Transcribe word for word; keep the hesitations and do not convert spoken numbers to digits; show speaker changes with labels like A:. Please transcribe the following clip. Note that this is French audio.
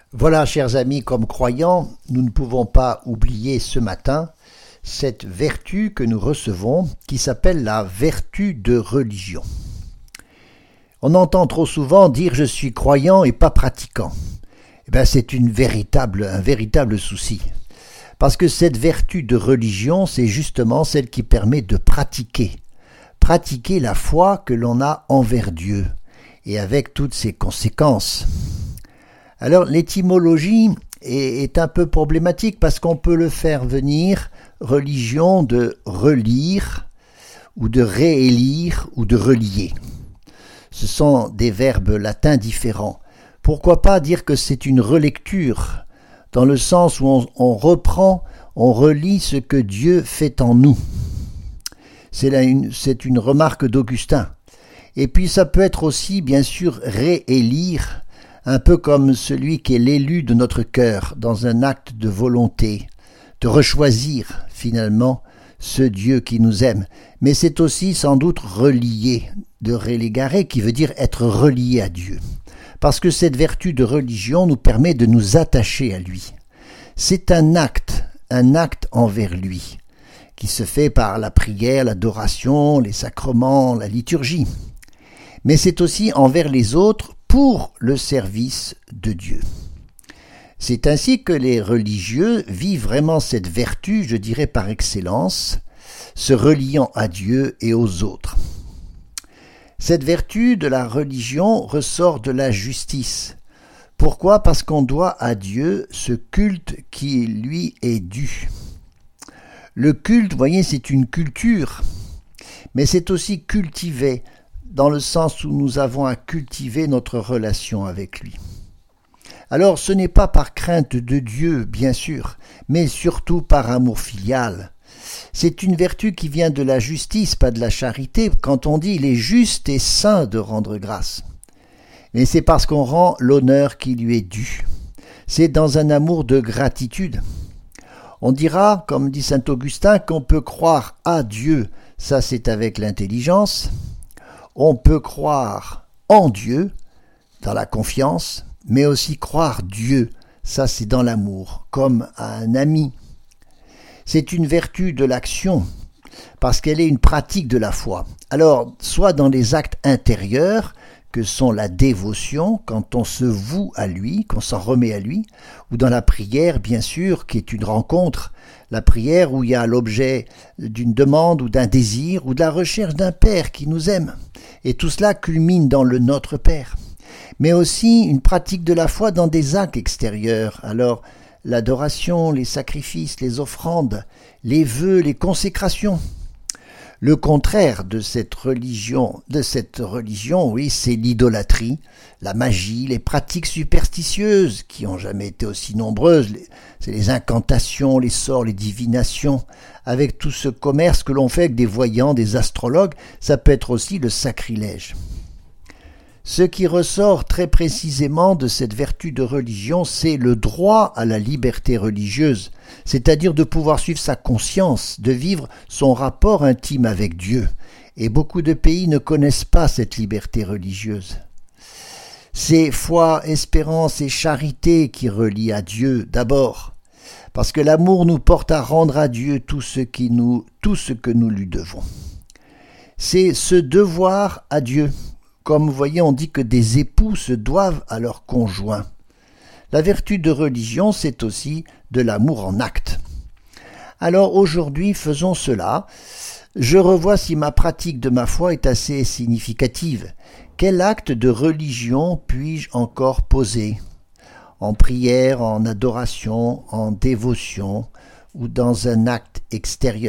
A: Voilà, chers amis, comme croyants, nous ne pouvons pas oublier ce matin cette vertu que nous recevons qui s'appelle la vertu de religion. On entend trop souvent dire « je suis croyant et pas pratiquant ». Eh bien, c'est une véritable, un véritable souci. Parce que cette vertu de religion, c'est justement celle qui permet de pratiquer. Pratiquer la foi que l'on a envers Dieu, et avec toutes ses conséquences. Alors, l'étymologie est, est un peu problématique parce qu'on peut le faire venir religion de relire, ou de réélire, ou de relier. Ce sont des verbes latins différents. Pourquoi pas dire que c'est une relecture, dans le sens où on, on reprend, on relit ce que Dieu fait en nous. C'est, là une, c'est une remarque d'Augustin. Et puis ça peut être aussi, bien sûr, réélire, un peu comme celui qui est l'élu de notre cœur, dans un acte de volonté, de rechoisir, finalement, ce Dieu qui nous aime. Mais c'est aussi, sans doute, relier, de religare, qui veut dire être relié à Dieu. Parce que cette vertu de religion nous permet de nous attacher à lui. C'est un acte, un acte envers lui, qui se fait par la prière, l'adoration, les sacrements, la liturgie. Mais c'est aussi envers les autres pour le service de Dieu. C'est ainsi que les religieux vivent vraiment cette vertu, je dirais par excellence, se reliant à Dieu et aux autres. Cette vertu de la religion ressort de la justice. Pourquoi ? Parce qu'on doit à Dieu ce culte qui lui est dû. Le culte, vous voyez, c'est une culture, mais c'est aussi cultiver, dans le sens où nous avons à cultiver notre relation avec lui. Alors, ce n'est pas par crainte de Dieu, bien sûr, mais surtout par amour filial. C'est une vertu qui vient de la justice, pas de la charité, quand on dit « il est juste et saint de rendre grâce ». Mais c'est parce qu'on rend l'honneur qui lui est dû. C'est dans un amour de gratitude. On dira, comme dit saint Augustin, qu'on peut croire à Dieu, ça c'est avec l'intelligence. On peut croire en Dieu, dans la confiance, mais aussi croire Dieu, ça c'est dans l'amour, comme à un ami. C'est une vertu de l'action, parce qu'elle est une pratique de la foi. Alors, soit dans les actes intérieurs, que sont la dévotion, quand on se voue à lui, qu'on s'en remet à lui, ou dans la prière, bien sûr, qui est une rencontre, la prière où il y a l'objet d'une demande ou d'un désir, ou de la recherche d'un Père qui nous aime. Et tout cela culmine dans le Notre Père. Mais aussi une pratique de la foi dans des actes extérieurs, alors l'adoration, les sacrifices, les offrandes, les vœux, les consécrations. Le contraire de cette religion, de cette religion, oui, c'est l'idolâtrie, la magie, les pratiques superstitieuses qui n'ont jamais été aussi nombreuses. C'est les incantations, les sorts, les divinations, avec tout ce commerce que l'on fait avec des voyants, des astrologues. Ça peut être aussi le sacrilège. Ce qui ressort très précisément de cette vertu de religion, c'est le droit à la liberté religieuse, c'est-à-dire de pouvoir suivre sa conscience, de vivre son rapport intime avec Dieu. Et beaucoup de pays ne connaissent pas cette liberté religieuse. C'est foi, espérance et charité qui relient à Dieu d'abord, parce que l'amour nous porte à rendre à Dieu tout ce, qui nous, tout ce que nous lui devons. C'est ce devoir à Dieu. Comme vous voyez, on dit que des époux se doivent à leur conjoint. La vertu de religion, c'est aussi de l'amour en acte. Alors aujourd'hui, faisons cela. Je revois si ma pratique de ma foi est assez significative. Quel acte de religion puis-je encore poser ? En prière, en adoration, en dévotion ou dans un acte extérieur ?